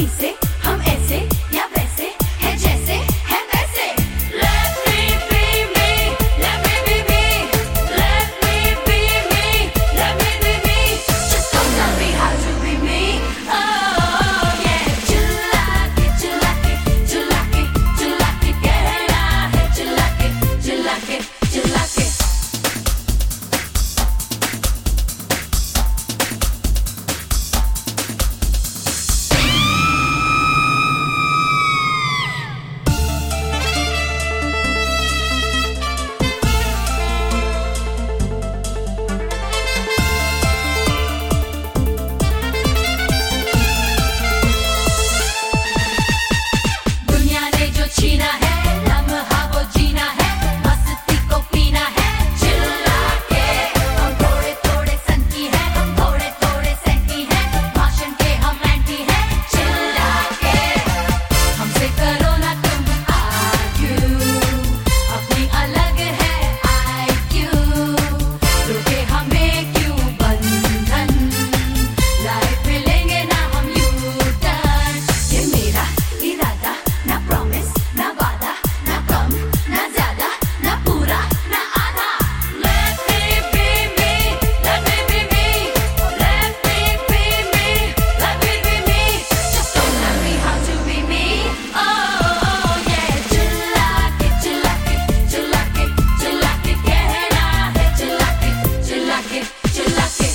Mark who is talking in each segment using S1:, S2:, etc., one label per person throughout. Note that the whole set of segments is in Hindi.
S1: ही से हम ऐसे या वैसे है जैसे है वैसे Let me be me, let me be me, let me be me, let me be me. Just don't tell me how to be me. Oh yeah, चिल्ला के चिल्ला के चिल्ला के चिल्ला के कहना है चिल्ला के चिल्ला के चिल्ला के दुनिया ने जो छीना है लम्हा वो जीना है मस्ती को पीना है चिल्ला के हम थोड़े थोड़े सनकी है हम थोड़े थोड़े सहती है भाषण के हम एंटी है चिल्ला के हमसे करो ना तुम आर्ग्यू अपनी अलग है IQ रुके हमें क्यों बंधन लाइफ में लेंगे ना हम U-turn ये मेरा इरादा ना प्रॉमिस ना वादा ना कम ना ज्यादा ना पूरा ना आधा Let me be me, let me be me, let me be me, let me be me. Just don't tell me how to be me. Oh yeah, चिल्ला के चिल्ला के चिल्ला के चिल्ला के कहना है चिल्ला के चिल्ला के चिल्ला के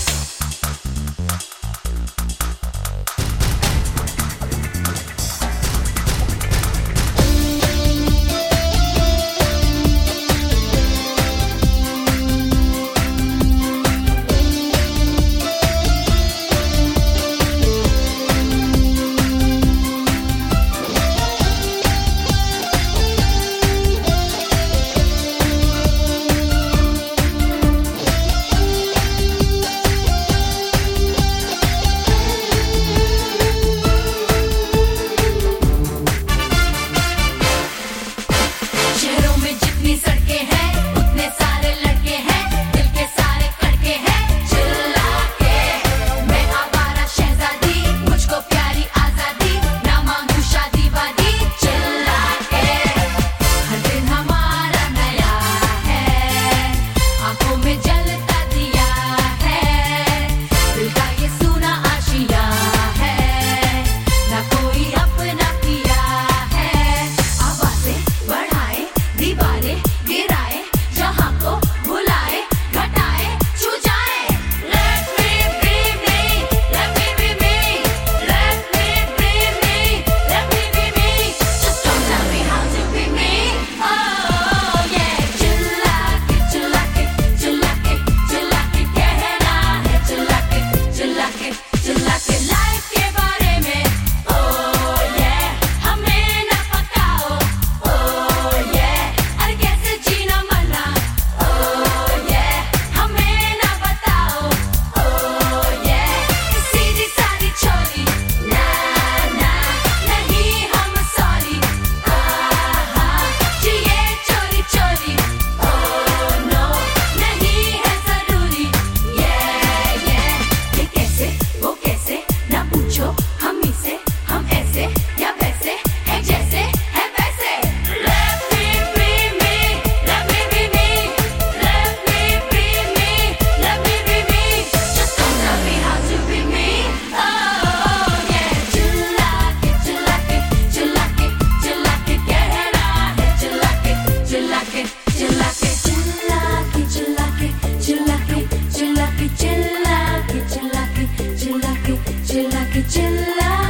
S1: शहरों में जितनी सड़कें हैं उतने सारे लड़के हैं दिल के सारे कड़के हैं चिल्ला के मैं आवारा शहजादी मुझको प्यारी आजादी ना मांगू शादी वादी चिल्ला के हर दिन हमारा नया है आंखों में जलता दिया है दिल का ये सूना आशिया है ना कोई अपना किया है आवाज़ें बढ़ाए दीवारें गिराए जहां को भुलाए घटाए छू जाए Let me be me, let me be me, let me be me, let me be me. Just don't tell me how to be me. Oh yeah, चिल्ला के चिल्ला के चिल्ला के चिल्ला के कहना है चिल्ला के चिल्ला के चिल्ला के लाइफ के बारे में oh yeah हमें ना पकाओ oh yeah अरे कैसे जीना मरना oh yeah हमें ना बताओ oh yeah सीधी सादी छोरी ना ना नहीं हम सॉरी जिए चोरी चोरी oh no नहीं है जरूरी yeah yeah ये कैसे वो कैसे ना पूछो हम ही से हम ऐसे या वैसे है जैसे है वैसे Let me be me, let me be me, let me be me, let me be me. Just don't tell me how to be me. Oh yeah, चिल्ला के चिल्ला के चिल्ला के चिल्ला के कहना है चिल्ला के चिल्ला के चिल्ला के चिल्ला के चिल्ला के चिल्ला के चिल्ला के चिल्ला के चिल्ला के चिल्ला के चिल्ला के चिल्ला